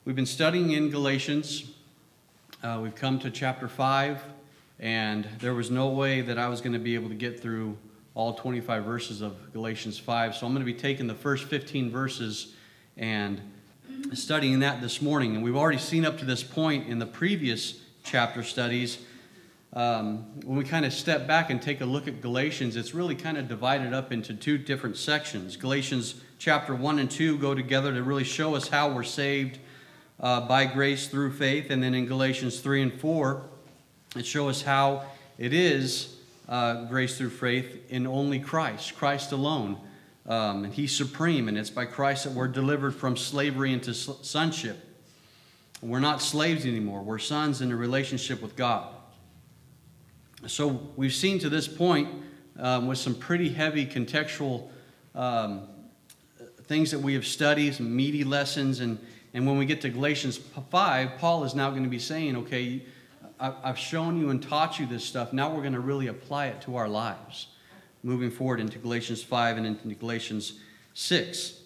We've been studying in Galatians. We've come to chapter 5, and there was no way that I was going to be able to get through all 25 verses of Galatians 5. So I'm going to be taking the first 15 verses and studying that this morning. And we've already seen up to this point in the previous chapter studies, when we kind of step back and take a look at Galatians, it's really kind of divided up into two different sections. Galatians chapter 1 and 2 go together to really show us how we're saved by grace through faith. And then in Galatians 3 and 4, it shows us how it is grace through faith in only Christ alone. And He's supreme, and it's by Christ that we're delivered from slavery into sonship. We're not slaves anymore. We're sons in a relationship with God. So we've seen to this point with some pretty heavy contextual things that we have studied, some meaty lessons, and when we get to Galatians 5, Paul is now going to be saying, okay, I've shown you and taught you this stuff. Now we're going to really apply it to our lives, moving forward into Galatians 5 and into Galatians 6.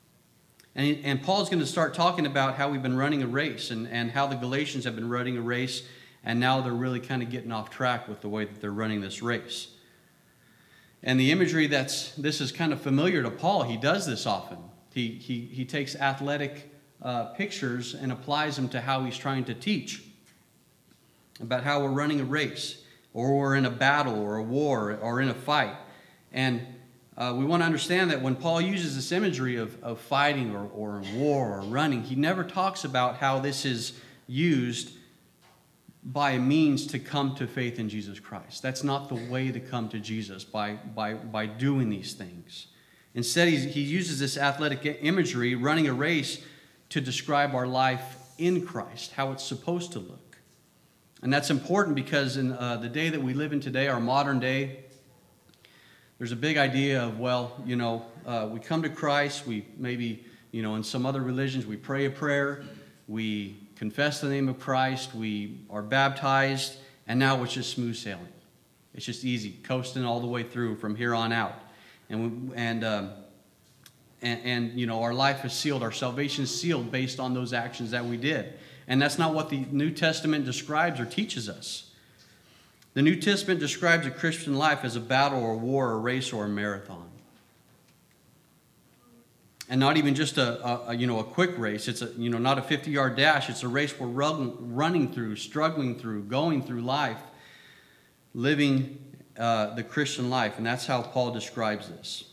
And Paul's going to start talking about how we've been running a race and how the Galatians have been running a race, and now they're really kind of getting off track with the way that they're running this race. And the imagery this is kind of familiar to Paul. He does this often. He takes athletic pictures and applies them to how he's trying to teach about how we're running a race, or we're in a battle or a war or in a fight. And we want to understand that when Paul uses this imagery of fighting or war or running, he never talks about how this is used by a means to come to faith in Jesus Christ. That's not the way to come to Jesus, by doing these things. Instead, he uses this athletic imagery, running a race, to describe our life in Christ, how it's supposed to look. And that's important because in the day that we live in today, our modern day, there's a big idea of, we come to Christ, we maybe, in some other religions, we pray a prayer, we confess the name of Christ, we are baptized, and now it's just smooth sailing. It's just easy, coasting all the way through from here on out. And our life is sealed, our salvation is sealed based on those actions that we did. And that's not what the New Testament describes or teaches us. The New Testament describes a Christian life as a battle or a war or a race or a marathon. And not even just a quick race. It's not a 50-yard dash. It's a race we're running through, struggling through, going through life, living the Christian life. And that's how Paul describes this.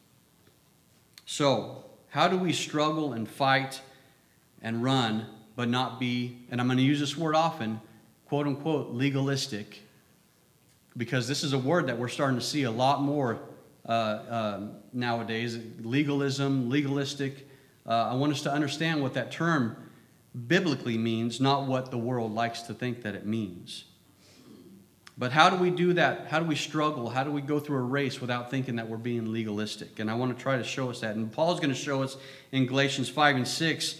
So, how do we struggle and fight and run, but not be, and I'm going to use this word often, quote unquote, legalistic? Because this is a word that we're starting to see a lot more nowadays. Legalism, legalistic. I want us to understand what that term biblically means, not what the world likes to think that it means. But how do we do that? How do we struggle? How do we go through a race without thinking that we're being legalistic? And I want to try to show us that. And Paul's going to show us in Galatians 5 and 6,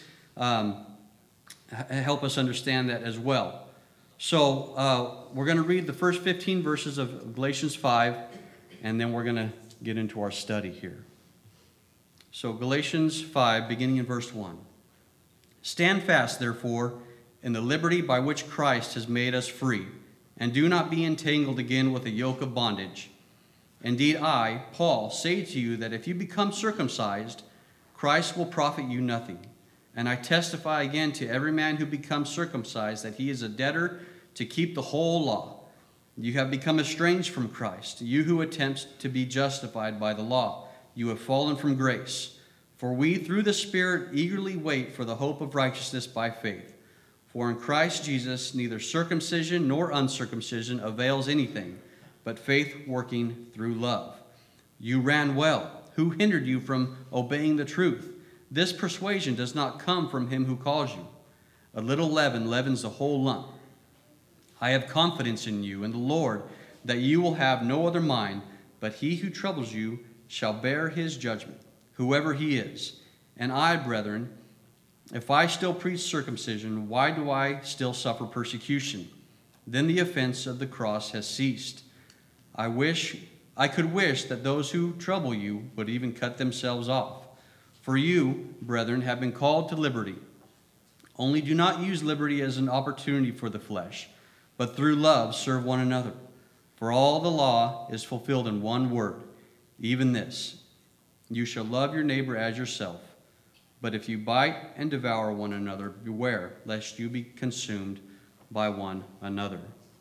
help us understand that as well. So we're going to read the first 15 verses of Galatians 5, and then we're going to get into our study here. So Galatians 5, beginning in verse 1. Stand fast, therefore, in the liberty by which Christ has made us free, and do not be entangled again with a yoke of bondage. Indeed, I, Paul, say to you that if you become circumcised, Christ will profit you nothing. And I testify again to every man who becomes circumcised that he is a debtor to keep the whole law. You have become estranged from Christ, you who attempt to be justified by the law. You have fallen from grace. For we, through the Spirit, eagerly wait for the hope of righteousness by faith. For in Christ Jesus, neither circumcision nor uncircumcision avails anything, but faith working through love. You ran well. Who hindered you from obeying the truth? This persuasion does not come from him who calls you. A little leaven leavens the whole lump. I have confidence in you and the Lord that you will have no other mind, but he who troubles you shall bear his judgment, whoever he is. And I, brethren, if I still preach circumcision, why do I still suffer persecution? Then the offense of the cross has ceased. I could wish that those who trouble you would even cut themselves off. For you, brethren, have been called to liberty. Only do not use liberty as an opportunity for the flesh, but through love serve one another. For all the law is fulfilled in one word, even this: you shall love your neighbor as yourself. But if you bite and devour one another, beware lest you be consumed by one another.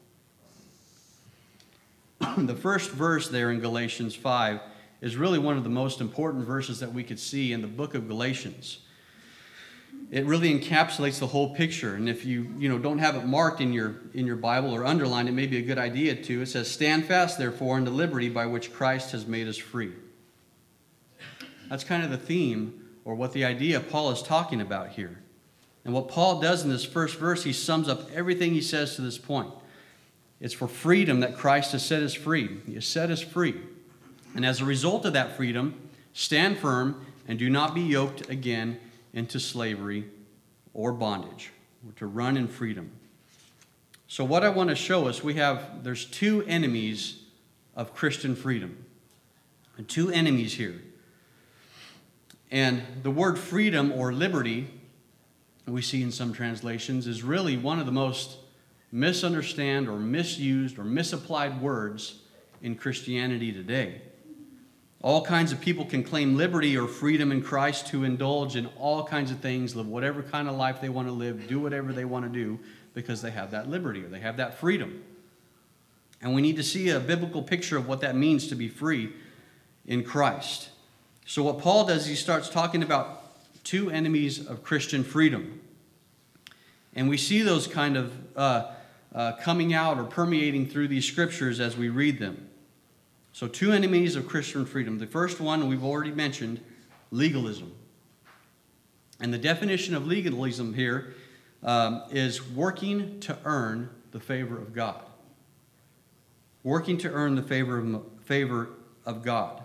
The first verse there in Galatians 5 is really one of the most important verses that we could see in the book of Galatians. It really encapsulates the whole picture. And if you don't have it marked in your Bible or underlined, it may be a good idea to. It says, "Stand fast, therefore, in the liberty by which Christ has made us free." That's kind of the theme, or what the idea Paul is talking about here. And what Paul does in this first verse, he sums up everything he says to this point. It's for freedom that Christ has set us free. He has set us free. And as a result of that freedom, stand firm and do not be yoked again into slavery or bondage. We're to run in freedom. So what I want to show us, there's two enemies of Christian freedom. And two enemies here. And the word freedom or liberty, we see in some translations, is really one of the most misunderstood or misused or misapplied words in Christianity today. All kinds of people can claim liberty or freedom in Christ to indulge in all kinds of things, live whatever kind of life they want to live, do whatever they want to do, because they have that liberty or they have that freedom. And we need to see a biblical picture of what that means to be free in Christ. So what Paul does, he starts talking about two enemies of Christian freedom. And we see those kind of coming out or permeating through these scriptures as we read them. So two enemies of Christian freedom. The first one we've already mentioned, legalism. And the definition of legalism here is working to earn the favor of God. Working to earn the favor of God.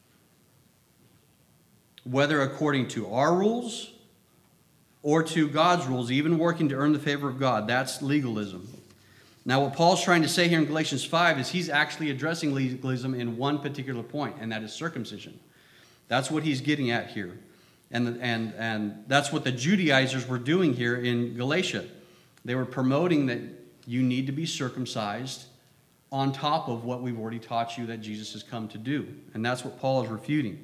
Whether according to our rules or to God's rules, even working to earn the favor of God, that's legalism. Now, what Paul's trying to say here in Galatians 5 is he's actually addressing legalism in one particular point, and that is circumcision. That's what he's getting at here. And that's what the Judaizers were doing here in Galatia. They were promoting that you need to be circumcised on top of what we've already taught you that Jesus has come to do. And that's what Paul is refuting.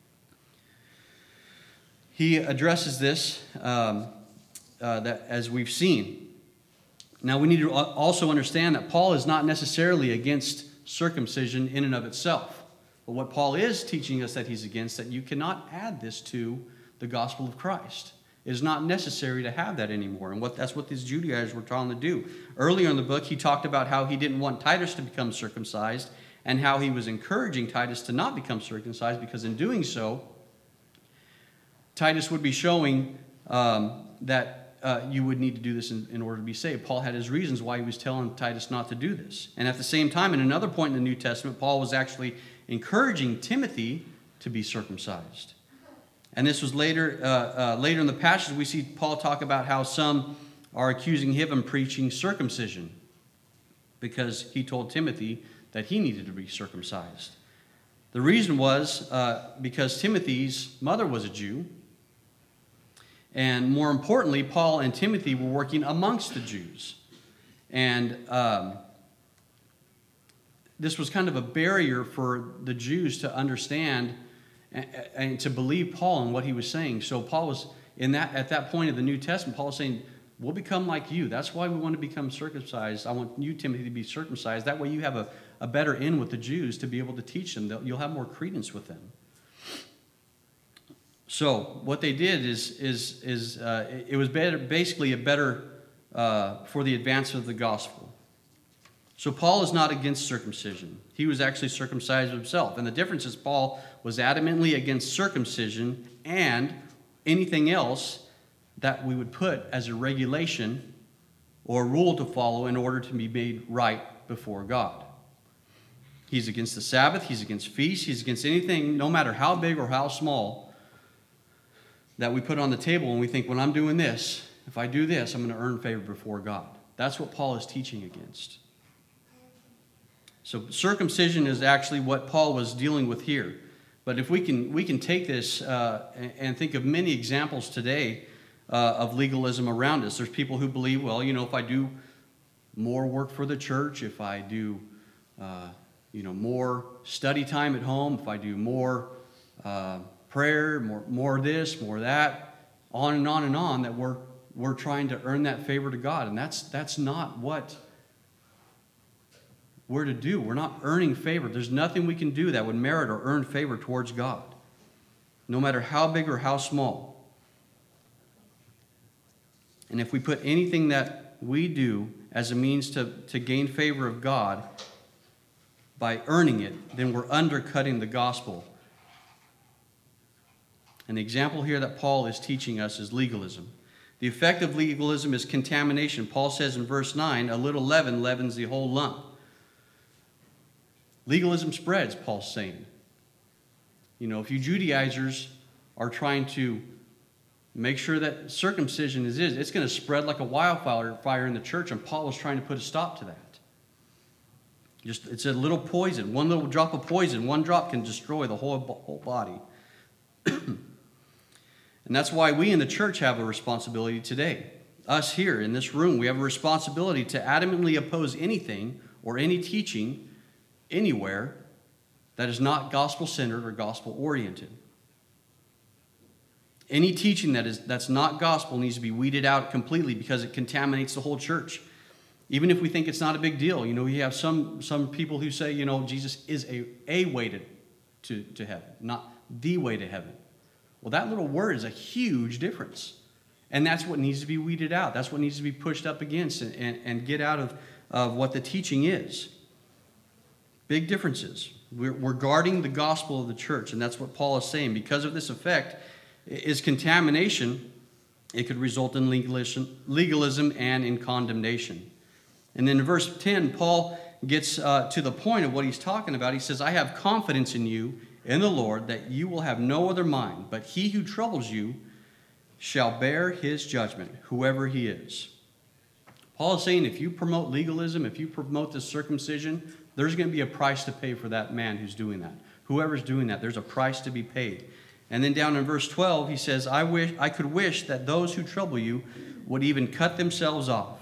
He addresses this that as we've seen. Now we need to also understand that Paul is not necessarily against circumcision in and of itself. But what Paul is teaching us that he's against, that you cannot add this to the gospel of Christ. It is not necessary to have that anymore. And that's what these Judaizers were trying to do. Earlier in the book, he talked about how he didn't want Titus to become circumcised and how he was encouraging Titus to not become circumcised, because in doing so, Titus would be showing that you would need to do this in order to be saved. Paul had his reasons why he was telling Titus not to do this. And at the same time, in another point in the New Testament, Paul was actually encouraging Timothy to be circumcised. And this was later in the passage, we see Paul talk about how some are accusing him of preaching circumcision because he told Timothy that he needed to be circumcised. The reason was because Timothy's mother was a Jew. And more importantly, Paul and Timothy were working amongst the Jews. And this was kind of a barrier for the Jews to understand and to believe Paul and what he was saying. So Paul was at that point of the New Testament, Paul was saying, we'll become like you. That's why we want to become circumcised. I want you, Timothy, to be circumcised. That way you have a better in with the Jews to be able to teach them. You'll have more credence with them. So what they did is it was basically a better for the advance of the gospel. So Paul is not against circumcision. He was actually circumcised himself. And the difference is Paul was adamantly against circumcision and anything else that we would put as a regulation or rule to follow in order to be made right before God. He's against the Sabbath. He's against feasts. He's against anything, no matter how big or how small, that we put on the table and we think, when I'm doing this, if I do this, I'm going to earn favor before God. That's what Paul is teaching against. So circumcision is actually what Paul was dealing with here. But if we can take this and think of many examples today of legalism around us. There's people who believe, well, if I do more work for the church, if I do, more study time at home, if I do more prayer, more this, more that, on and on and on, that we're trying to earn that favor to God. And that's not what we're to do. We're not earning favor. There's nothing we can do that would merit or earn favor towards God, no matter how big or how small. And if we put anything that we do as a means to gain favor of God by earning it, then we're undercutting the gospel. And the example here that Paul is teaching us is legalism. The effect of legalism is contamination. Paul says in verse 9, a little leaven leavens the whole lump. Legalism spreads, Paul's saying. If you Judaizers are trying to make sure that circumcision it's going to spread like a wildfire in the church, and Paul was trying to put a stop to that. It's a little poison. One little drop of poison, one drop can destroy the whole body. And that's why we in the church have a responsibility today. Us here in this room, we have a responsibility to adamantly oppose anything or any teaching anywhere that is not gospel-centered or gospel-oriented. Any teaching that's not gospel needs to be weeded out completely because it contaminates the whole church. Even if we think it's not a big deal. You have some people who say, Jesus is a way to heaven, not the way to heaven. Well, that little word is a huge difference. And that's what needs to be weeded out. That's what needs to be pushed up against and get out of what the teaching is. Big differences. We're guarding the gospel of the church, and that's what Paul is saying. Because of this effect is contamination, it could result in legalism and in condemnation. And then in verse 10, Paul gets to the point of what he's talking about. He says, I have confidence in you, in the Lord, that you will have no other mind, but he who troubles you shall bear his judgment, whoever he is. Paul is saying if you promote legalism, if you promote this circumcision, there's going to be a price to pay for that man who's doing that. Whoever's doing that, there's a price to be paid. And then down in verse 12, he says, I could wish that those who trouble you would even cut themselves off.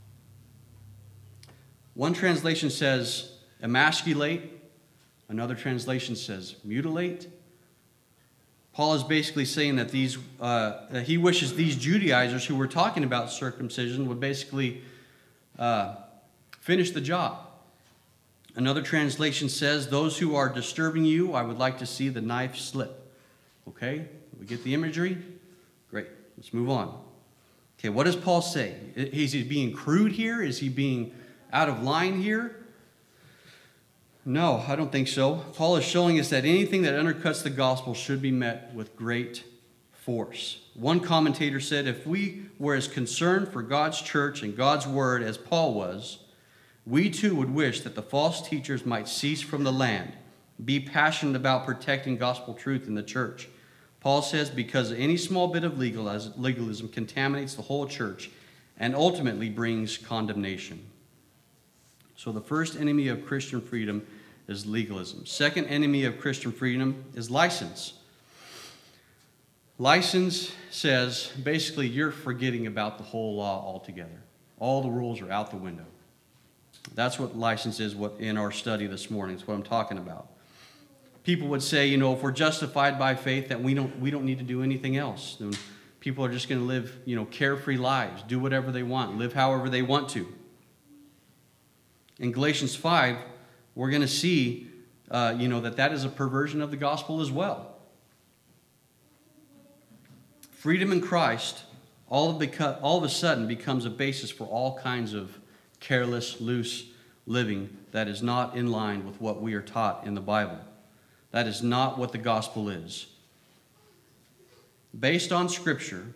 One translation says emasculate. Another translation says mutilate. Paul is basically saying that that he wishes these Judaizers who were talking about circumcision would basically finish the job. Another translation says, those who are disturbing you, I would like to see the knife slip. Okay, we get the imagery? Great, let's move on. Okay, what does Paul say? Is he being crude here? Is he being out of line here? No, I don't think so. Paul is showing us that anything that undercuts the gospel should be met with great force. One commentator said, if we were as concerned for God's church and God's word as Paul was, we too would wish that the false teachers might cease from the land, be passionate about protecting gospel truth in the church. Paul says, because any small bit of legalism contaminates the whole church and ultimately brings condemnation. So the first enemy of Christian freedom is legalism. Second enemy of Christian freedom is license. License says, basically, you're forgetting about the whole law altogether. All the rules are out the window. That's what license is in our study this morning. It's what I'm talking about. People would say, if we're justified by faith, that we don't need to do anything else. And people are just going to live, carefree lives, do whatever they want, live however they want to. In Galatians 5, we're going to see, that is a perversion of the gospel as well. Freedom in Christ all of a sudden becomes a basis for all kinds of careless, loose living that is not in line with what we are taught in the Bible. That is not what the gospel is. Based on Scripture,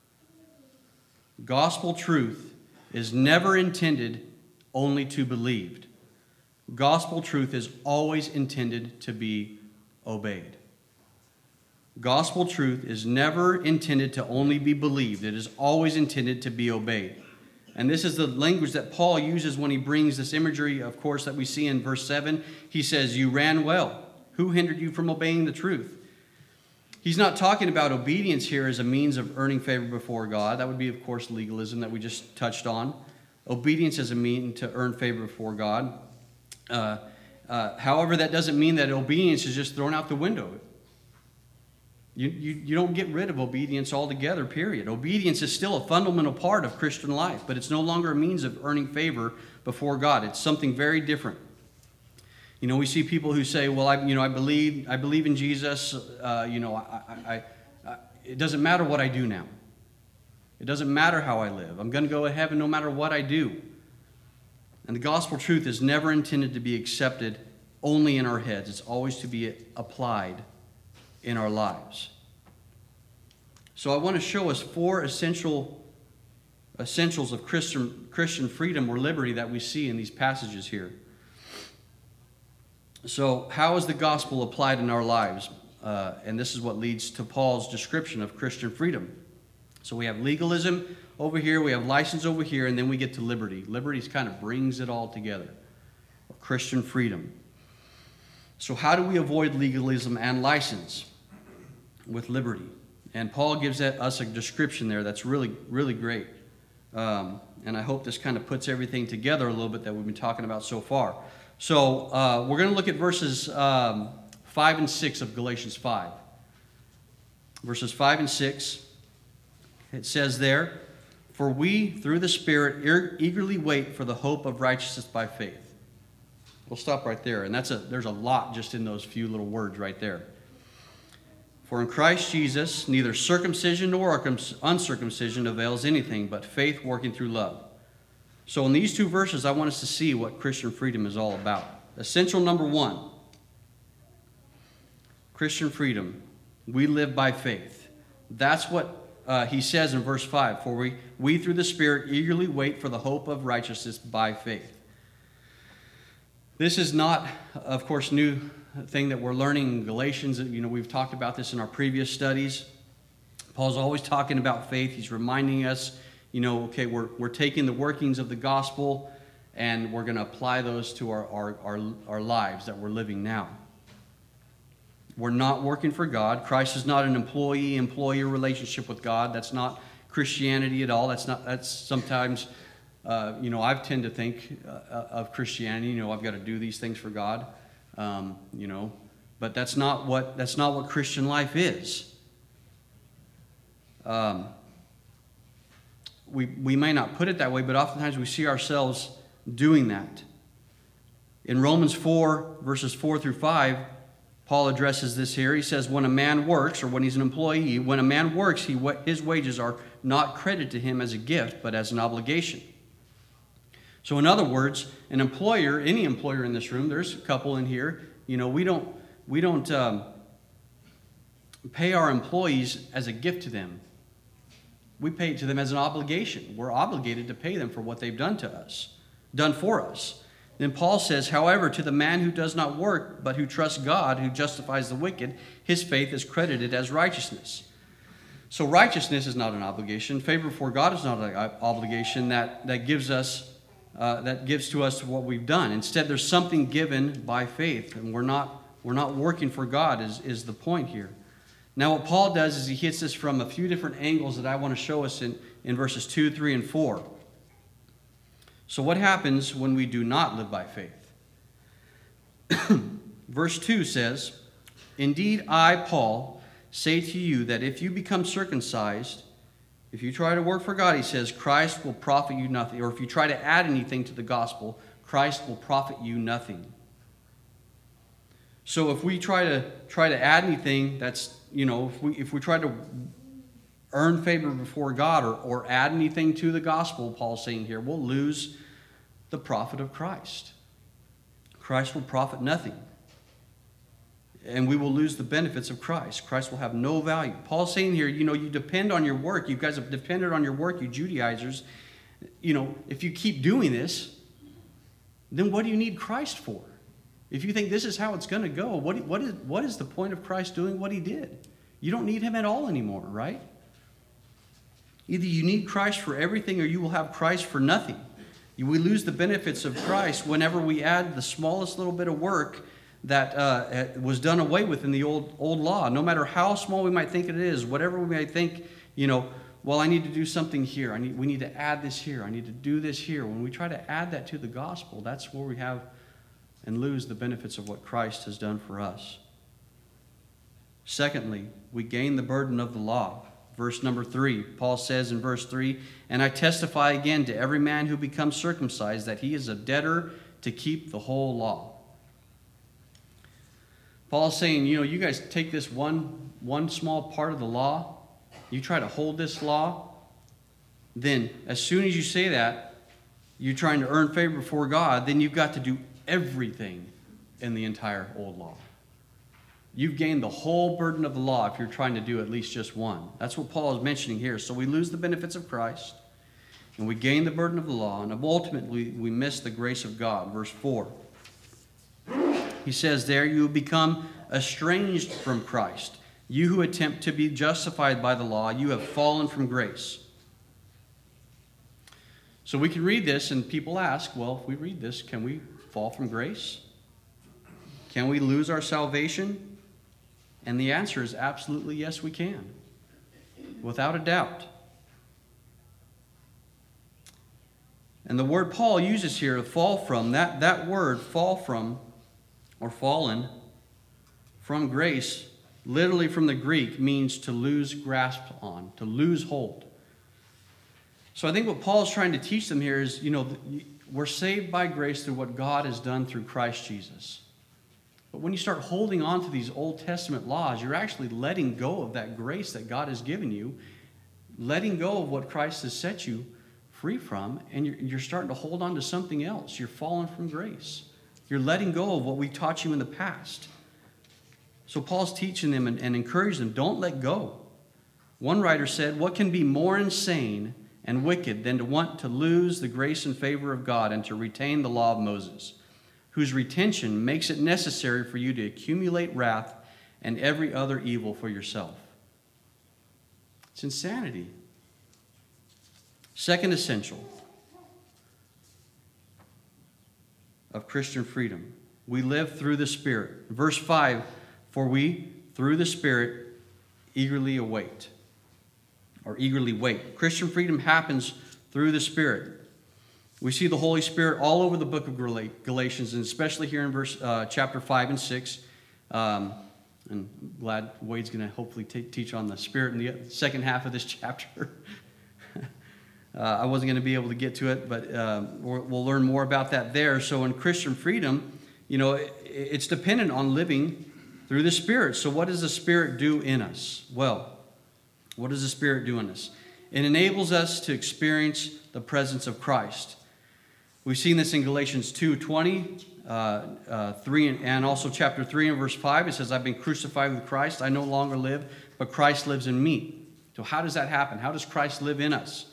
gospel truth is never intended only to be believed. Gospel truth is always intended to be obeyed. Gospel truth is never intended to only be believed. It is always intended to be obeyed. And this is the language that Paul uses when he brings this imagery, of course, that we see in verse 7. He says, you ran well. Who hindered you from obeying the truth? He's not talking about obedience here as a means of earning favor before God. That would be, of course, legalism that we just touched on. Obedience as a means to earn favor before God. However, that doesn't mean that obedience is just thrown out the window. You don't get rid of obedience altogether, period. Obedience is still a fundamental part of Christian life, but it's no longer a means of earning favor before God. It's something very different. We see people who say, well, I believe in Jesus. It doesn't matter what I do now. It doesn't matter how I live. I'm going to go to heaven no matter what I do. And the gospel truth is never intended to be accepted only in our heads. It's always to be applied in our lives. So I want to show us 4 essentials of Christian freedom or liberty that we see in these passages here. So how is the gospel applied in our lives? And this is what leads to Paul's description of Christian freedom. So we have legalism over here, we have license over here, and then we get to liberty. Liberty kind of brings it all together. Christian freedom. So how do we avoid legalism and license with liberty? And Paul gives us a description there that's really, really great. And I hope this kind of puts everything together a little bit that we've been talking about so far. So we're going to look at verses 5 and 6 of Galatians 5. Verses 5 and 6, it says there, "For we, through the Spirit, eagerly wait for the hope of righteousness by faith." We'll stop right there. And there's a lot just in those few little words right there. "For in Christ Jesus, neither circumcision nor uncircumcision avails anything, but faith working through love." So in these 2 verses, I want us to see what Christian freedom is all about. Essential number 1, Christian freedom. We live by faith. That's what he says in verse 5. "For we through the Spirit eagerly wait for the hope of righteousness by faith." This is not, of course, new thing that we're learning in Galatians. We've talked about this in our previous studies. Paul's always talking about faith. He's reminding us, okay, we're taking the workings of the gospel and we're going to apply those to our lives that we're living now. We're not working for God. Christ is not an employee-employer relationship with God. That's not Christianity at all. That's sometimes, I tend to think of Christianity. I've got to do these things for God. But that's not what Christian life is. We may not put it that way, but oftentimes we see ourselves doing that. In Romans 4, verses 4 through 5, Paul addresses this here. He says, when a man works, or when he's an employee, when a man works, his wages are not credited to him as a gift, but as an obligation. So in other words, an employer, any employer in this room, there's a couple in here, we don't pay our employees as a gift to them. We pay it to them as an obligation. We're obligated to pay them for what they've done for us. Then Paul says, however, to the man who does not work, but who trusts God, who justifies the wicked, his faith is credited as righteousness. So righteousness is not an obligation. Favor before God is not an obligation that gives to us what we've done. Instead, there's something given by faith, and we're not working for God is the point here. Now, what Paul does is he hits this from a few different angles that I want to show us in verses 2, 3, and 4. So what happens when we do not live by faith? Verse 2 says, indeed, I, Paul, say to you that if you become circumcised, if you try to work for God, he says, Christ will profit you nothing. Or if you try to add anything to the gospel, Christ will profit you nothing. So if we try to add anything, that's, if we try to earn favor before God or add anything to the gospel, Paul's saying here, we'll lose the profit of Christ. Christ will profit nothing. And we will lose the benefits of Christ. Christ will have no value. Paul's saying here, you depend on your work. You guys have depended on your work, you Judaizers. If you keep doing this, then what do you need Christ for? If you think this is how it's going to go, what is the point of Christ doing what he did? You don't need him at all anymore, right? Either you need Christ for everything or you will have Christ for nothing. We lose the benefits of Christ whenever we add the smallest little bit of work that was done away with in the old law. No matter how small we might think it is, whatever we might think, well, I need to do something here. We need to add this here. I need to do this here. When we try to add that to the gospel, that's where we have and lose the benefits of what Christ has done for us. Secondly, we gain the burden of the law. Verse number 3, Paul says in verse 3, "And I testify again to every man who becomes circumcised that he is a debtor to keep the whole law." Paul's saying, you guys take this one small part of the law, you try to hold this law, then as soon as you say that, you're trying to earn favor before God, then you've got to do everything in the entire old law. You've gained the whole burden of the law if you're trying to do at least just one. That's what Paul is mentioning here. So we lose the benefits of Christ, and we gain the burden of the law, and ultimately we miss the grace of God. Verse 4. He says there, "You become estranged from Christ. You who attempt to be justified by the law, you have fallen from grace." So we can read this, and people ask, well, if we read this, can we fall from grace? Can we lose our salvation? And the answer is absolutely yes, we can. Without a doubt. And the word Paul uses here, to fall from, that word, fall from, or fallen from grace, literally from the Greek, means to lose grasp on, to lose hold. So I think what Paul is trying to teach them here is, we're saved by grace through what God has done through Christ Jesus. But when you start holding on to these Old Testament laws, you're actually letting go of that grace that God has given you, letting go of what Christ has set you free from, and you're starting to hold on to something else. You're falling from grace. You're letting go of what we taught you in the past. So Paul's teaching them and encouraging them, don't let go. One writer said, "What can be more insane and wicked than to want to lose the grace and favor of God and to retain the law of Moses, whose retention makes it necessary for you to accumulate wrath and every other evil for yourself?" It's insanity. Second essential of Christian freedom. We live through the Spirit. Verse 5, "For we, through the Spirit, eagerly await." Or eagerly wait. Christian freedom happens through the Spirit. We see the Holy Spirit all over the book of Galatians, and especially here in chapter 5 and 6. And I'm glad Wade's going to hopefully teach on the Spirit in the second half of this chapter. I wasn't going to be able to get to it, but we'll learn more about that there. So in Christian freedom, it's dependent on living through the Spirit. So what does the Spirit do in us? Well, what does the Spirit do in us? It enables us to experience the presence of Christ. We've seen this in Galatians 2:20, 3, and also chapter 3 and verse 5. It says, "I've been crucified with Christ. I no longer live, but Christ lives in me." So how does that happen? How does Christ live in us?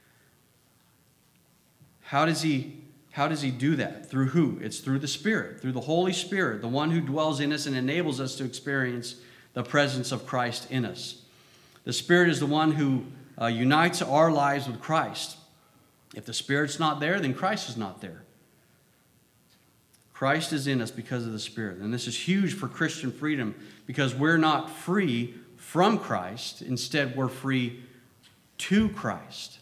How does he do that? Through who? It's through the Spirit, through the Holy Spirit, the one who dwells in us and enables us to experience the presence of Christ in us. The Spirit is the one who unites our lives with Christ. If the Spirit's not there, then Christ is not there. Christ is in us because of the Spirit. And this is huge for Christian freedom because we're not free from Christ. Instead, we're free to Christ.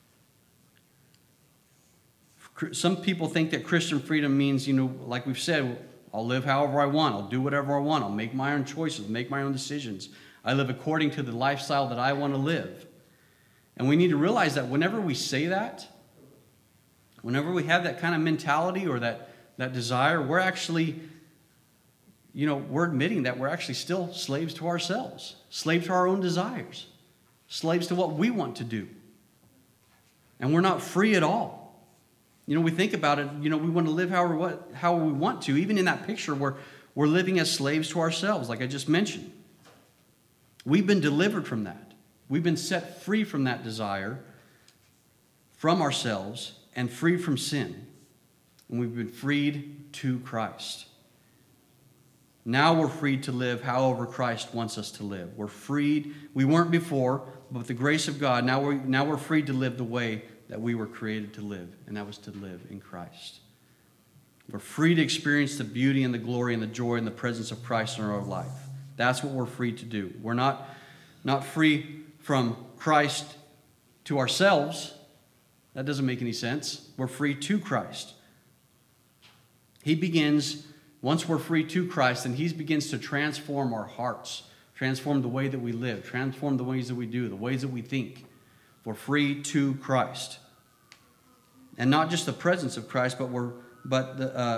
Some people think that Christian freedom means, like we've said, I'll live however I want. I'll do whatever I want. I'll make my own choices, make my own decisions. I live according to the lifestyle that I want to live. And we need to realize that whenever we say that, whenever we have that kind of mentality or that desire, we're actually, we're admitting that we're actually still slaves to ourselves, slaves to our own desires, slaves to what we want to do. And we're not free at all. We think about it, we want to live how we want to. Even in that picture, we're living as slaves to ourselves, like I just mentioned. We've been delivered from that. We've been set free from that desire, from ourselves, and free from sin. And we've been freed to Christ. Now we're freed to live however Christ wants us to live. We're freed. We weren't before, but with the grace of God, now we're freed to live the way that we were created to live, and that was to live in Christ. We're free to experience the beauty and the glory and the joy and the presence of Christ in our life. That's what we're free to do. We're not free from Christ to ourselves. That doesn't make any sense. We're free to Christ. He begins, once we're free to Christ, then He begins to transform our hearts, transform the way that we live, transform the ways that we do, the ways that we think. We're free to Christ. And not just the presence of Christ, but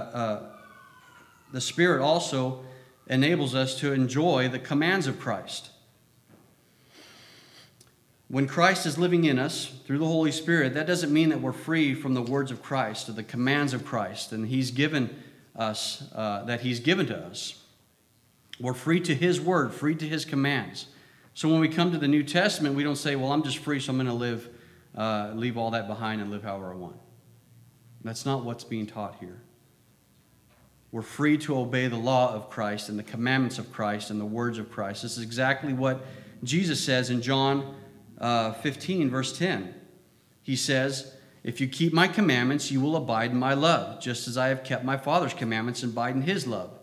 the Spirit also enables us to enjoy the commands of Christ. When Christ is living in us through the Holy Spirit, that doesn't mean that we're free from the words of Christ or the commands of Christ, and He's given us that He's given to us. We're free to His word, free to His commands. So when we come to the New Testament, we don't say, "Well, I'm just free, so I'm going to leave all that behind and live however I want." That's not what's being taught here. We're free to obey the law of Christ and the commandments of Christ and the words of Christ. This is exactly what Jesus says in John 15, verse 10. He says, "If you keep my commandments, you will abide in my love, just as I have kept my Father's commandments and abide in His love."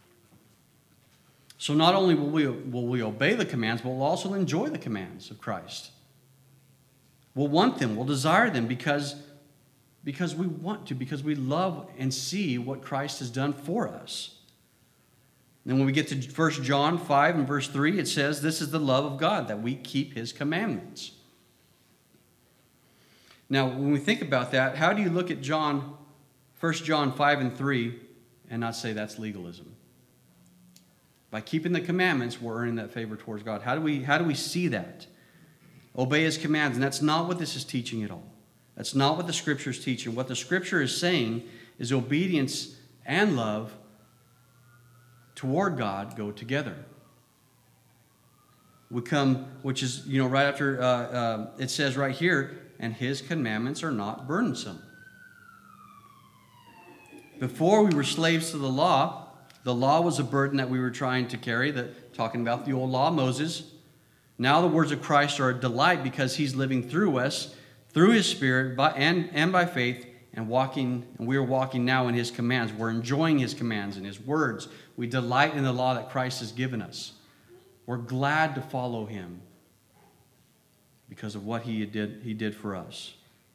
So not only will we obey the commands, but we'll also enjoy the commands of Christ. We'll want them, we'll desire them because we want to, because we love and see what Christ has done for us. Then when we get to 1 John 5 and verse 3, it says, "This is the love of God, that we keep His commandments." Now, when we think about that, how do you look at 1 John 5 and 3 and not say that's legalism? By keeping the commandments, we're earning that favor towards God. How do we see that? Obey His commands. And that's not what this is teaching at all. That's not what the Scripture is teaching. What the Scripture is saying is obedience and love toward God go together. We come, which is, right after it says right here, "And His commandments are not burdensome." Before we were slaves to the law was a burden that we were trying to carry, talking about the old law of Moses. Now the words of Christ are a delight because He's living through us, through His Spirit, and by faith, and we are walking now in His commands. We're enjoying His commands and His words. We delight in the law that Christ has given us. We're glad to follow Him because of what He did for us.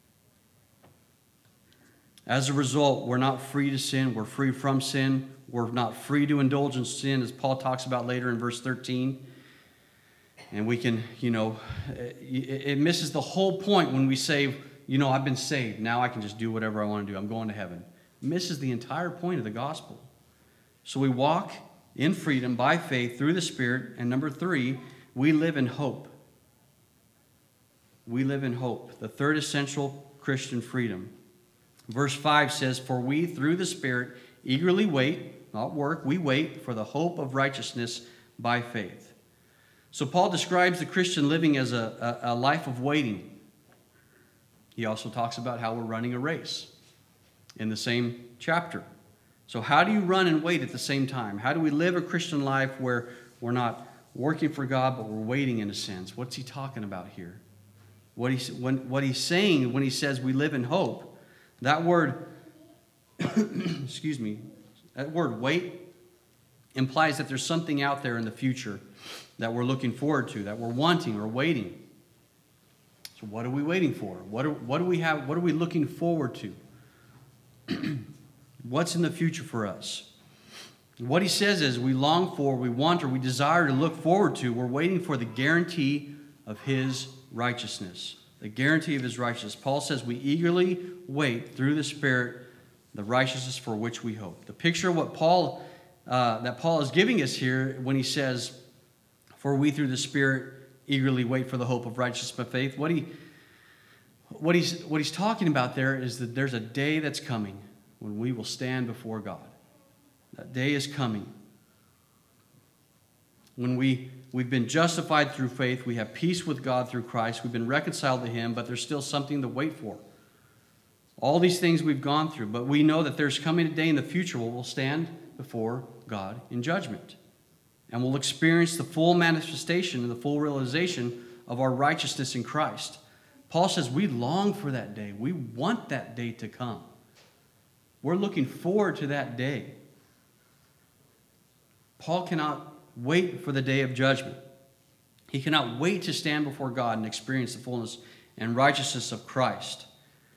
As a result, we're not free to sin. We're free from sin. We're not free to indulge in sin, as Paul talks about later in verse 13. And we can, it misses the whole point when we say, I've been saved. Now I can just do whatever I want to do. I'm going to heaven. It misses the entire point of the gospel. So we walk in freedom by faith through the Spirit. And number 3, we live in hope. We live in hope. The third essential Christian freedom. Verse 5 says, "For we through the Spirit eagerly wait," not work, we wait for the hope of righteousness by faith. So Paul describes the Christian living as a life of waiting. He also talks about how we're running a race in the same chapter. So how do you run and wait at the same time? How do we live a Christian life where we're not working for God, but we're waiting in a sense? What's he talking about here? What he's saying when he says we live in hope, that word, excuse me, that word wait implies that there's something out there in the future that we're looking forward to, that we're wanting or waiting. So what are we waiting for? What do we have? What are we looking forward to? What's in the future for us? What he says is we long for, we want, or we desire to look forward to. We're waiting for the guarantee of His righteousness. The guarantee of His righteousness. Paul says we eagerly wait through the Spirit the righteousness for which we hope. The picture of what Paul is giving us here when he says, "For we through the Spirit eagerly wait for the hope of righteousness by faith." What he's talking about there is that there's a day that's coming when we will stand before God. That day is coming. When we've been justified through faith, we have peace with God through Christ, we've been reconciled to Him, but there's still something to wait for. All these things we've gone through, but we know that there's coming a day in the future where we'll stand before God in judgment. And we'll experience the full manifestation and the full realization of our righteousness in Christ. Paul says we long for that day. We want that day to come. We're looking forward to that day. Paul cannot wait for the day of judgment. He cannot wait to stand before God and experience the fullness and righteousness of Christ.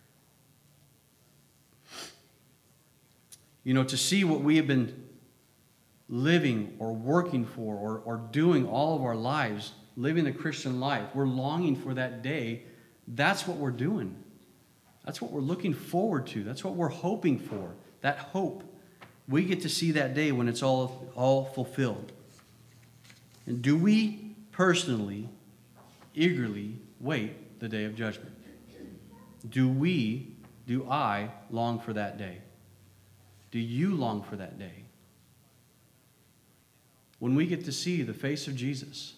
You know, to see what we have been living or working for or doing all of our lives, living the Christian life, we're longing for that day. That's what we're doing. That's what we're looking forward to. That's what we're hoping for, that hope. We get to see that day when it's all fulfilled. And do we personally, eagerly wait the day of judgment? Do I long for that day? Do you long for that day? When we get to see the face of Jesus.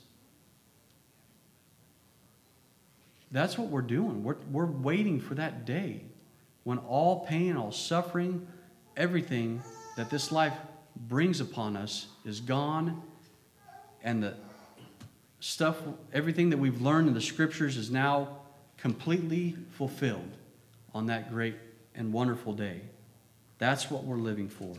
That's what we're doing. We're waiting for that day when all pain, all suffering, everything that this life brings upon us is gone, and the stuff, everything that we've learned in the Scriptures is now completely fulfilled on that great and wonderful day. That's what we're living for.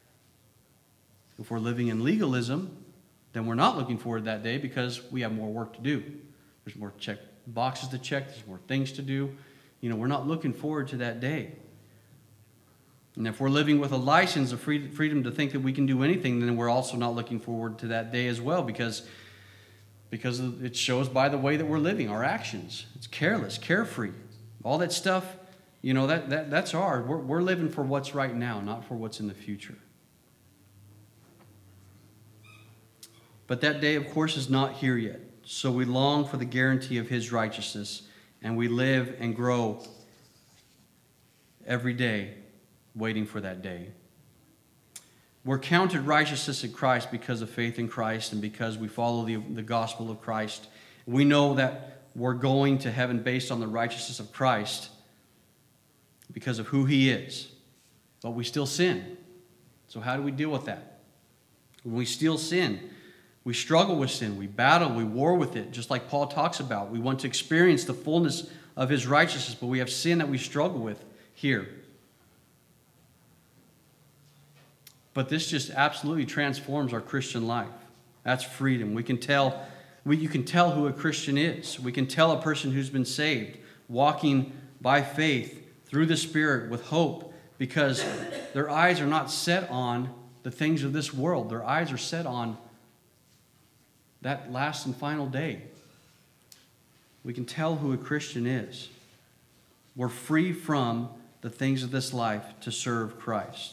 If we're living in legalism, then we're not looking forward to that day because we have more work to do. There's more boxes to check. There's more things to do. You know, we're not looking forward to that day. And if we're living with a license of freedom to think that we can do anything, then we're also not looking forward to that day as well because it shows by the way that we're living, our actions. It's careless, carefree. All that stuff, you know, that's ours. We're living for what's right now, not for what's in the future. But that day, of course, is not here yet. So we long for the guarantee of His righteousness, and we live and grow every day waiting for that day. We're counted righteousness in Christ because of faith in Christ and because we follow the gospel of Christ. We know that we're going to heaven based on the righteousness of Christ because of who He is. But we still sin. So how do we deal with that? When we still sin, we struggle with sin. We battle. We war with it, just like Paul talks about. We want to experience the fullness of His righteousness, but we have sin that we struggle with here. But this just absolutely transforms our Christian life. That's freedom. You can tell who a Christian is. We can tell a person who's been saved, walking by faith through the Spirit with hope, because their eyes are not set on the things of this world. Their eyes are set on that last and final day. We can tell who a Christian is. We're free from the things of this life to serve Christ.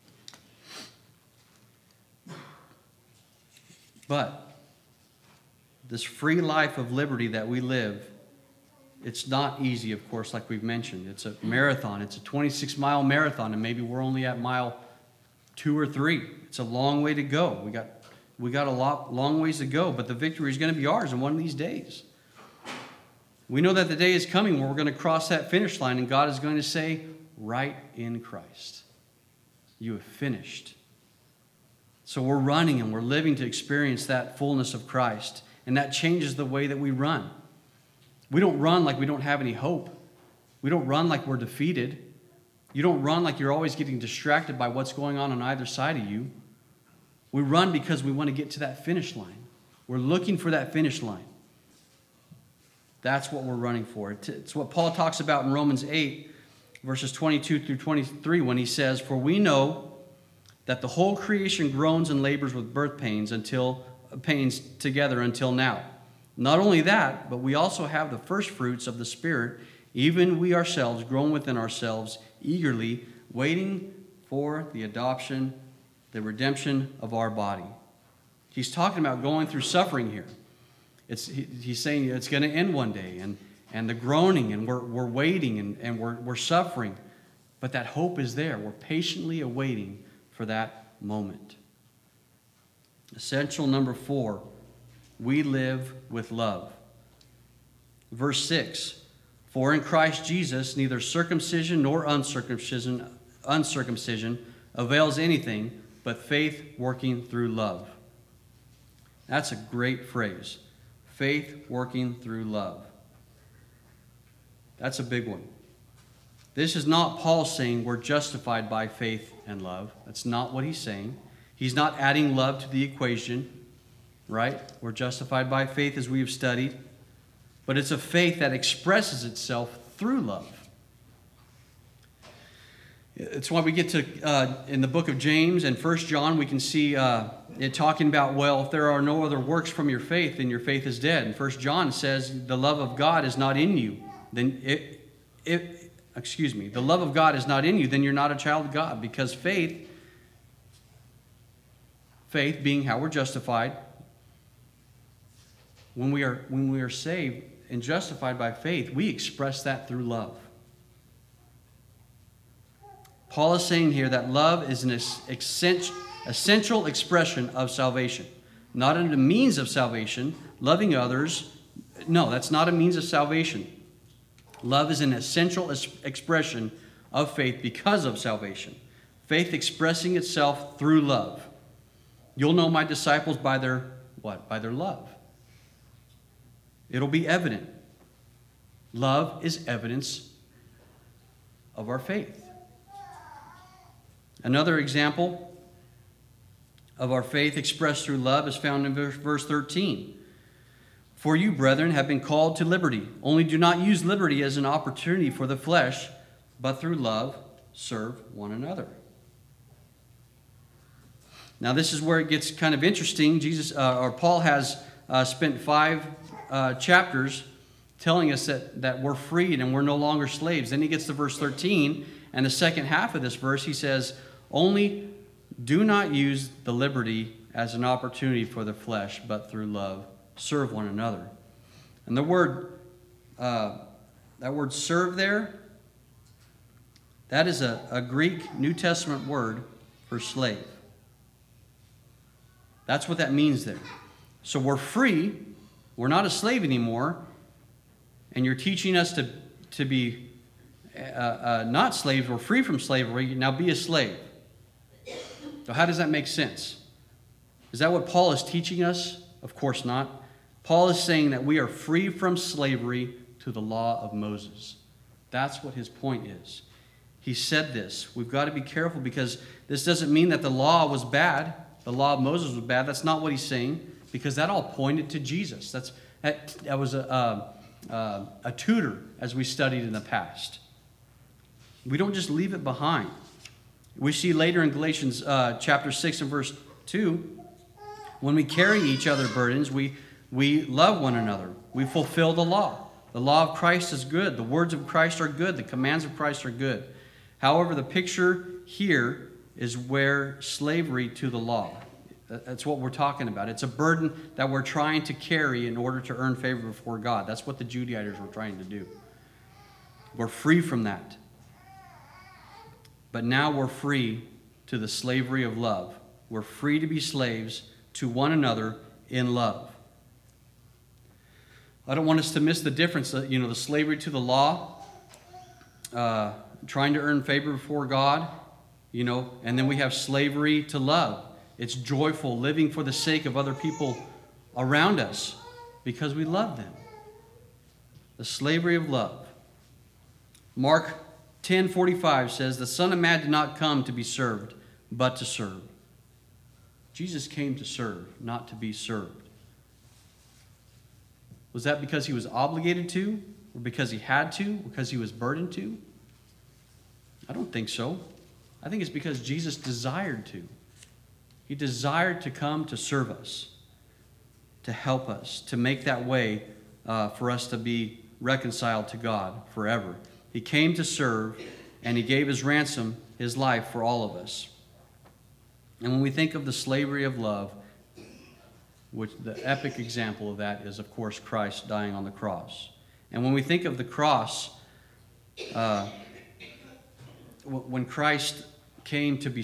But this free life of liberty that we live, it's not easy, of course, like we've mentioned. It's a marathon. It's a 26-mile marathon, and maybe we're only at mile 2 or 3. It's a long way to go. We got a long ways to go, but the victory is going to be ours in one of these days. We know that the day is coming where we're going to cross that finish line, and God is going to say, right in Christ, you have finished. So we're running and we're living to experience that fullness of Christ, and that changes the way that we run. We don't run like we don't have any hope. We don't run like we're defeated. You don't run like you're always getting distracted by what's going on either side of you. We run because we want to get to that finish line. We're looking for that finish line. That's what we're running for. It's what Paul talks about in Romans 8, verses 22 through 23, when he says, "For we know that the whole creation groans and labors with birth pains together until now. Not only that, but we also have the first fruits of the Spirit, even we ourselves groan within ourselves, eagerly waiting for the adoption, the redemption of our body." He's talking about going through suffering here. He's saying it's going to end one day, and the groaning, and we're waiting, and we're suffering. But that hope is there. We're patiently awaiting for that moment. Essential number 4, we live with love. Verse 6, "For in Christ Jesus neither circumcision nor uncircumcision avails anything, but faith working through love." That's a great phrase. Faith working through love. That's a big one. This is not Paul saying we're justified by faith and love. That's not what he's saying. He's not adding love to the equation, right? We're justified by faith as we have studied. But it's a faith that expresses itself through love. It's why we get to, in the book of James and 1 John, we can see it talking about, well, if there are no other works from your faith, then your faith is dead. And 1 John says the love of God is not in you. Then the love of God is not in you, then you're not a child of God. Because faith being how we're justified, when we are saved and justified by faith, we express that through love. Paul is saying here that love is an essential expression of salvation. Not a means of salvation. Loving others, no, that's not a means of salvation. Love is an essential expression of faith because of salvation. Faith expressing itself through love. You'll know my disciples by their what? By their love. It'll be evident. Love is evidence of our faith. Another example of our faith expressed through love is found in verse 13. For you, brethren, have been called to liberty. Only do not use liberty as an opportunity for the flesh, but through love serve one another. Now, this is where it gets kind of interesting. Paul has spent 5 chapters telling us that we're freed and we're no longer slaves. Then he gets to verse 13, and the second half of this verse, he says, only do not use the liberty as an opportunity for the flesh, but through love serve one another. And the word, that word serve there, that is a Greek New Testament word for slave. That's what that means there. So we're free. We're not a slave anymore. And you're teaching us to be not slaves. We're free from slavery. Now be a slave. So how does that make sense? Is that what Paul is teaching us? Of course not. Paul is saying that we are free from slavery to the law of Moses. That's what his point is. He said this. We've got to be careful because this doesn't mean that the law was bad. The law of Moses was bad. That's not what he's saying, because that all pointed to Jesus. That was a tutor, as we studied in the past. We don't just leave it behind. We see later in Galatians chapter 6 and verse 2, when we carry each other's burdens, we love one another. We fulfill the law. The law of Christ is good. The words of Christ are good. The commands of Christ are good. However, the picture here is where slavery to the law. That's what we're talking about. It's a burden that we're trying to carry in order to earn favor before God. That's what the Judaizers were trying to do. We're free from that. But now we're free to the slavery of love. We're free to be slaves to one another in love. I don't want us to miss the difference. The slavery to the law, trying to earn favor before God, and then we have slavery to love. It's joyful, living for the sake of other people around us because we love them. The slavery of love. Mark 10:45 says, the Son of Man did not come to be served, but to serve. Jesus came to serve, not to be served. Was that because he was obligated to, or because he had to, or because he was burdened to? I don't think so. I think it's because Jesus desired to. He desired to come to serve us, to help us, to make that way for us to be reconciled to God forever. He came to serve, and he gave his ransom, his life, for all of us. And when we think of the slavery of love, which the epic example of that is, of course, Christ dying on the cross. And when we think of the cross, when Christ came to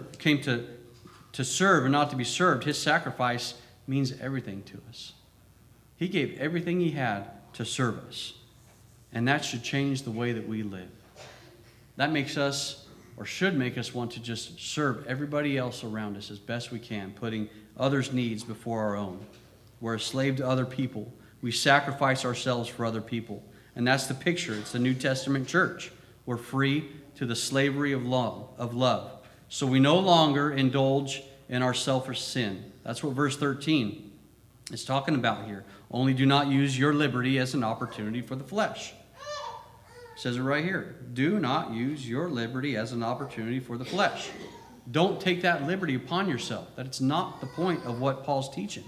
serve and not to be served, his sacrifice means everything to us. He gave everything he had to serve us. And that should change the way that we live. That makes us, or should make us, want to just serve everybody else around us as best we can, putting others' needs before our own. We're a slave to other people. We sacrifice ourselves for other people. And that's the picture. It's the New Testament church. We're free to the slavery of love. So we no longer indulge in our selfish sin. That's what verse 13 is talking about here. Only do not use your liberty as an opportunity for the flesh. It says it right here. Do not use your liberty as an opportunity for the flesh. Don't take that liberty upon yourself. That's not the point of what Paul's teaching.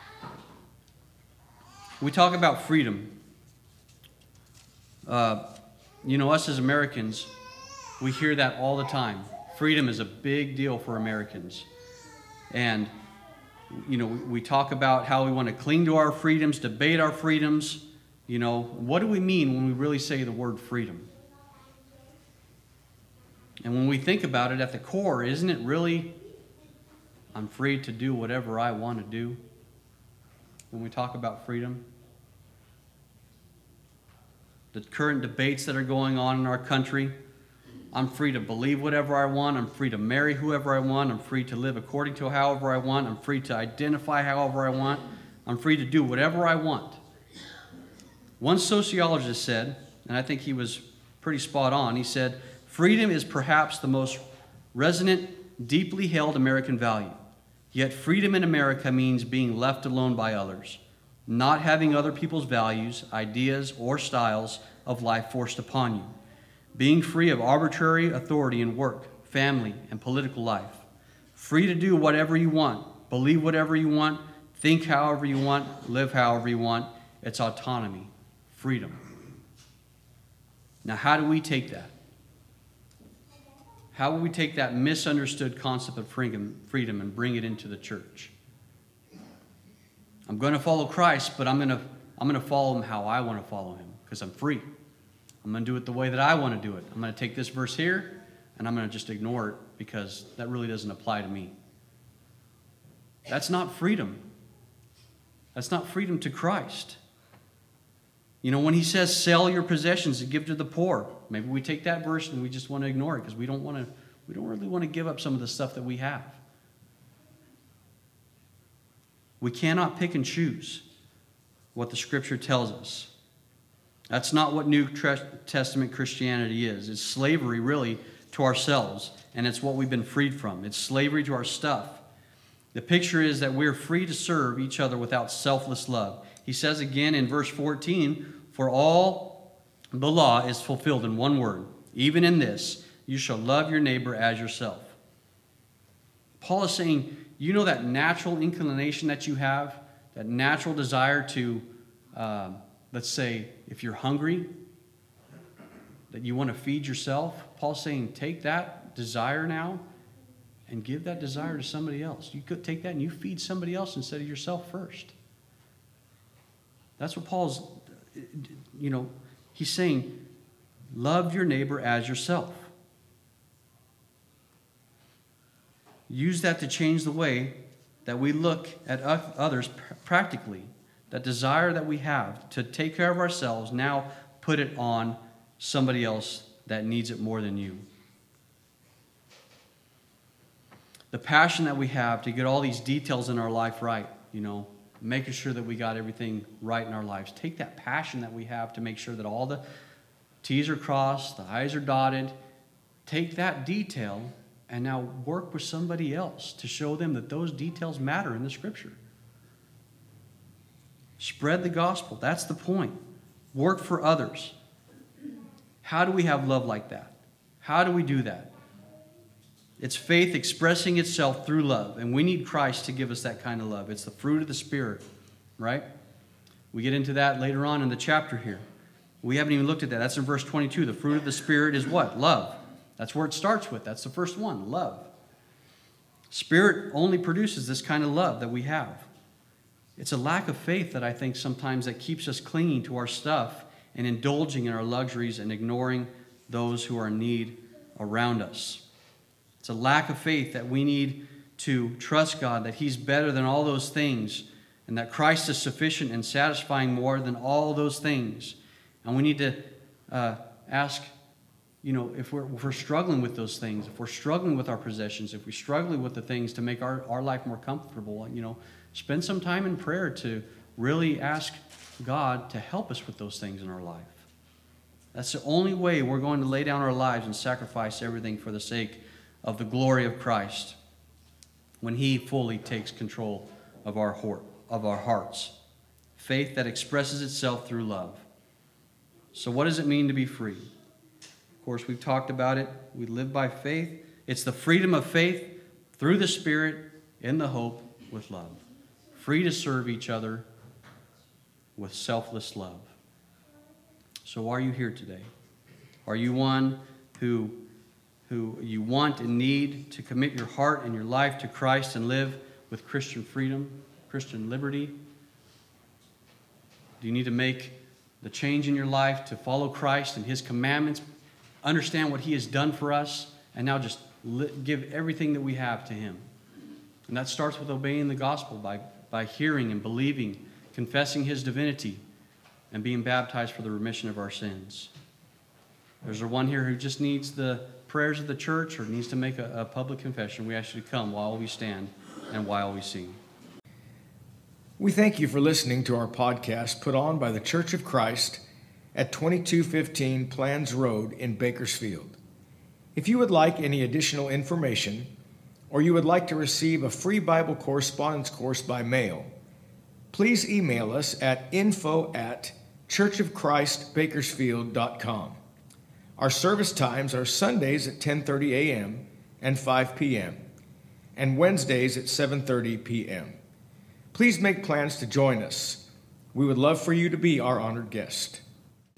We talk about freedom. Us as Americans, we hear that all the time. Freedom is a big deal for Americans. And, we talk about how we want to cling to our freedoms, debate our freedoms. What do we mean when we really say the word freedom? And when we think about it at the core, isn't it really, I'm free to do whatever I want to do? When we talk about freedom? The current debates that are going on in our country, I'm free to believe whatever I want. I'm free to marry whoever I want. I'm free to live according to however I want. I'm free to identify however I want. I'm free to do whatever I want. One sociologist said, and I think he was pretty spot on, he said, freedom is perhaps the most resonant, deeply held American value. Yet freedom in America means being left alone by others, not having other people's values, ideas, or styles of life forced upon you. Being free of arbitrary authority in work, family, and political life. Free to do whatever you want, believe whatever you want, think however you want, live however you want. It's autonomy, freedom. Now, how do we take that? How will we take that misunderstood concept of freedom and bring it into the church? I'm going to follow Christ, but I'm going to follow him how I want to follow him because I'm free. I'm going to do it the way that I want to do it. I'm going to take this verse here, and I'm going to just ignore it because that really doesn't apply to me. That's not freedom. That's not freedom to Christ. When he says, sell your possessions and give to the poor, maybe we take that verse and we just want to ignore it because we don't really want to give up some of the stuff that we have. We cannot pick and choose what the Scripture tells us. That's not what New Testament Christianity is. It's slavery, really, to ourselves, and it's what we've been freed from. It's slavery to our stuff. The picture is that we're free to serve each other without selfless love. He says again in verse 14, for all the law is fulfilled in one word. Even in this, you shall love your neighbor as yourself. Paul is saying, that natural inclination that you have, that natural desire to, let's say, if you're hungry, that you want to feed yourself. Paul's saying, take that desire now and give that desire to somebody else. You could take that and you feed somebody else instead of yourself first. That's what Paul's, he's saying, love your neighbor as yourself. Use that to change the way that we look at others practically. That desire that we have to take care of ourselves, now put it on somebody else that needs it more than you. The passion that we have to get all these details in our life right, making sure that we got everything right in our lives. Take that passion that we have to make sure that all the T's are crossed, the I's are dotted. Take that detail and now work with somebody else to show them that those details matter in the Scripture. Spread the gospel. That's the point. Work for others. How do we have love like that? How do we do that? It's faith expressing itself through love, and we need Christ to give us that kind of love. It's the fruit of the Spirit, right? We get into that later on in the chapter here. We haven't even looked at that. That's in verse 22. The fruit of the Spirit is what? Love. That's where it starts with. That's the first one, love. Spirit only produces this kind of love that we have. It's a lack of faith that I think sometimes that keeps us clinging to our stuff and indulging in our luxuries and ignoring those who are in need around us. It's a lack of faith that we need to trust God, that He's better than all those things, and that Christ is sufficient and satisfying more than all those things. And we need to ask, if we're struggling with those things, if we're struggling with our possessions, if we're struggling with the things to make our life more comfortable, spend some time in prayer to really ask God to help us with those things in our life. That's the only way we're going to lay down our lives and sacrifice everything for the sake of the glory of Christ, when He fully takes control of our hearts. Faith that expresses itself through love. So what does it mean to be free? Of course, we've talked about it. We live by faith. It's the freedom of faith through the Spirit in the hope with love. Free to serve each other with selfless love. So are you here today? Are you one who you want and need to commit your heart and your life to Christ and live with Christian freedom, Christian liberty? Do you need to make the change in your life to follow Christ and His commandments, understand what He has done for us, and now just give everything that we have to Him? And that starts with obeying the gospel by hearing and believing, confessing His divinity, and being baptized for the remission of our sins. There's one here who just needs the prayers of the church or needs to make a public confession. We ask you to come while we stand and while we sing. We thank you for listening to our podcast put on by the Church of Christ at 2215 Plans Road in Bakersfield. If you would like any additional information, or you would like to receive a free Bible correspondence course by mail, please email us at info@churchofchristbakersfield.com. Our service times are Sundays at 10:30 a.m. and 5 p.m., and Wednesdays at 7:30 p.m. Please make plans to join us. We would love for you to be our honored guest.